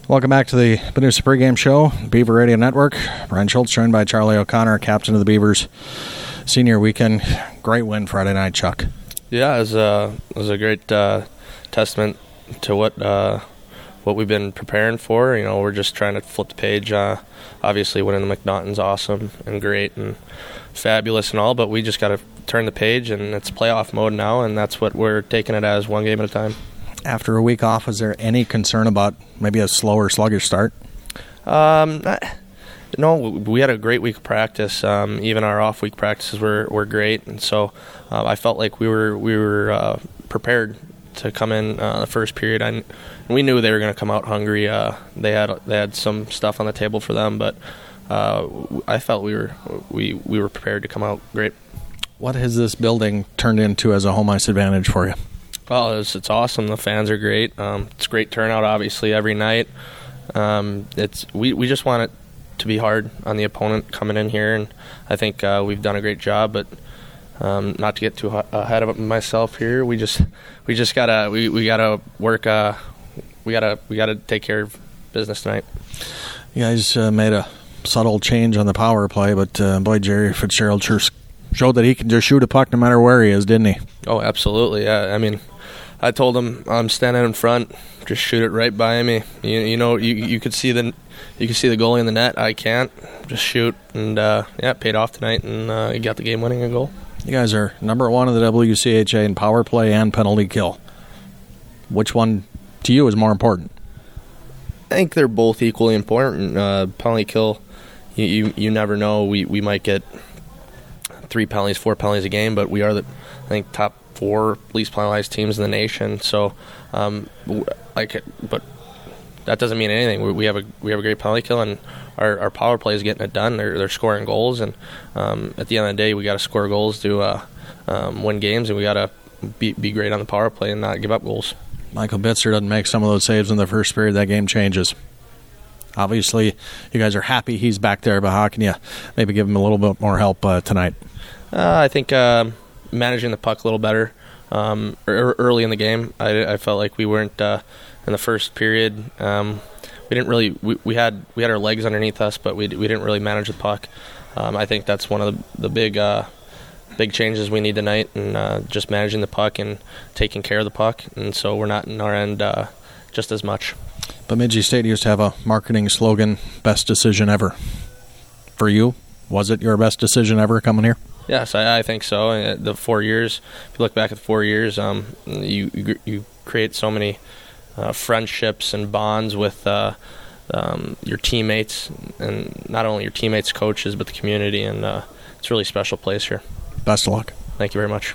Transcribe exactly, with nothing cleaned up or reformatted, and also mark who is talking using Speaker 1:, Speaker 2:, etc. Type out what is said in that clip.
Speaker 1: Welcome back to the Benusa pregame show, Beaver Radio Network. Brian Schultz joined by Charlie O'Connor, captain of the Beavers. Senior weekend, great win Friday night, Chuck.
Speaker 2: Yeah, it was a, it was a great uh, testament to what uh, what we've been preparing for. You know, we're just trying to flip the page. Uh, obviously, winning the McNaughton's awesome and great and fabulous and all, but we just got to turn the page, and it's playoff mode now, and that's what we're taking it as, one game at a time.
Speaker 1: After a week off, was there any concern about maybe a slower, sluggish start?
Speaker 2: Um, no, we had a great week of practice. Um, even our off-week practices were, were great, and so uh, I felt like we were we were uh, prepared to come in uh, the first period. I, we knew they were going to come out hungry. Uh, they had they had some stuff on the table for them, but uh, I felt we were we we were prepared to come out great.
Speaker 1: What has this building turned into as a home ice advantage for you?
Speaker 2: Well, it's, it's awesome. The fans are great. Um, it's great turnout, obviously, every night. Um, it's we, we just want it to be hard on the opponent coming in here, and I think uh, we've done a great job. But um, not to get too ahead of myself here, we just we just gotta we, we gotta work. Uh, we gotta we gotta take care of business tonight.
Speaker 1: You guys uh, made a subtle change on the power play, but uh, boy, Jerry Fitzgerald sure showed that he can just shoot a puck no matter where he is, didn't he?
Speaker 2: Oh, absolutely. Yeah, I mean, I told him I'm standing in front, just shoot it right by me. You, you know, you you could see the you could see the goalie in the net. I can't just shoot, and uh, yeah, it paid off tonight, and uh, he got the game-winning goal.
Speaker 1: You guys are number one in the W C H A in power play and penalty kill. Which one to you is more important?
Speaker 2: I think they're both equally important. Uh, penalty kill, you, you you never know. We we might get three penalties, four penalties a game, but we are the I think top four least penalized teams in the nation. So, um, like, but that doesn't mean anything. We, we have a we have a great penalty kill, and our, our power play is getting it done. They're they're scoring goals, and um, at the end of the day, we got to score goals to uh, um, win games, and we got to be be great on the power play and not give up goals.
Speaker 1: Michael Bitzer doesn't make some of those saves in the first period. That game changes. Obviously, you guys are happy he's back there, but how can you maybe give him a little bit more help uh, tonight?
Speaker 2: Uh, I think uh, managing the puck a little better um, early in the game. I, I felt like we weren't uh, in the first period. Um, we didn't really. We, we had we had our legs underneath us, but we we didn't really manage the puck. Um, I think that's one of the, the big uh, big changes we need tonight, and uh, just managing the puck and taking care of the puck. And so we're not in our end uh, just as much.
Speaker 1: Bemidji State used to have a marketing slogan, "Best decision ever." For you, was it your best decision ever coming here?
Speaker 2: Yes, I, I think so. Uh, the four years, if you look back at the four years, um, you, you you create so many uh, friendships and bonds with uh, um, your teammates, and not only your teammates, coaches, but the community, and uh, it's a really special place here.
Speaker 1: Best of luck.
Speaker 2: Thank you very much.